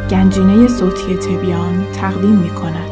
گنجینه صوتی تبیان تقدیم می‌کند.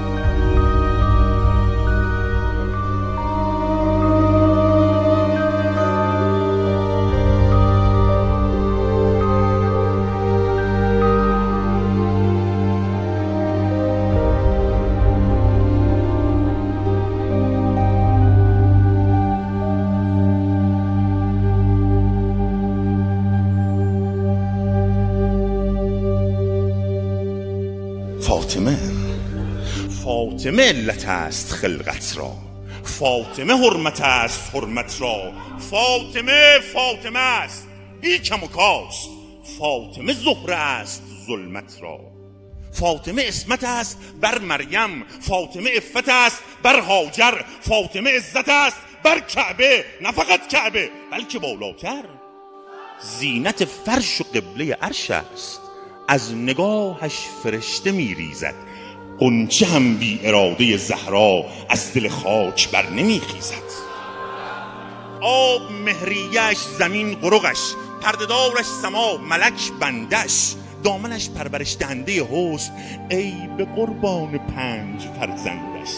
فاطمه علت است خلقت را، فاطمه حرمت است حرمت را، فاطمه است بی کم و کاست، فاطمه زهره است ظلمت را، فاطمه عصمت است بر مریم، فاطمه عفت است بر هاجر، فاطمه عزت است بر کعبه، نه فقط کعبه بلکه بالاتر، زینت فرش و قبله عرش است، از نگاهش فرشته میریزد، غنچه هم بی اراده زهرا از دل خاک بر نمیخیزد، آب مهریه‌اش زمین قرقش، پرده‌دارش سما ملک بندش، دامنش پرورش دهنده حسن ای به قربان 5 فرزندش.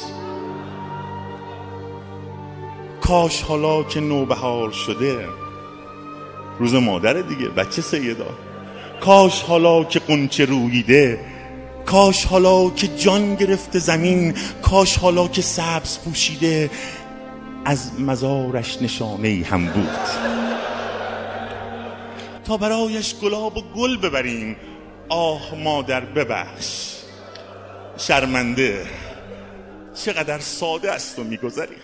کاش حالا که نوبهار شده، روز مادر دیگه بچه سیدا، کاش حالا که غنچه روییده، کاش حالا که جان گرفته زمین، کاش حالا که سبز پوشیده، از مزارش نشانه‌ای هم بود تا برایش گلاب و گل ببریم. آه مادر ببخش، شرمنده چقدر ساده است و میگذریم.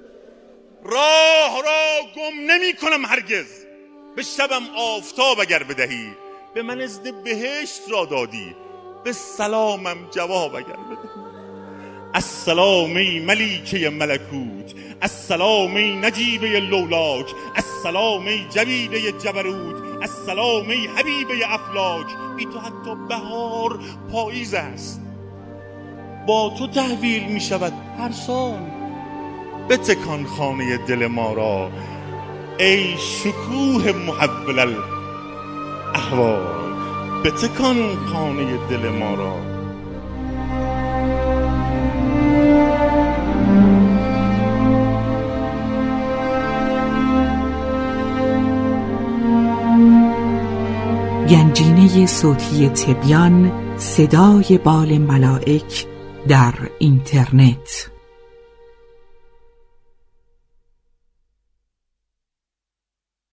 راه را گم نمی کنم هرگز، به شبم آفتاب اگر بدهی، به من اذن بهشت را دادی، به سلامم جواب اگر بدهی. السلام ای ملیکه ملکوت، السلام ای نجیبه لولاک، السلام ای جبیله جبروت، السلام ای حبیبه افلاک. بی تو حتی بهار پاییز است، با تو تحویل می شود هر سال. بتکان خانه دل ما را ای شکوه محول الاحوال، بتکان خانه دل ما را. گنجینه صوتی تبیان، صدای بال ملائک در اینترنت.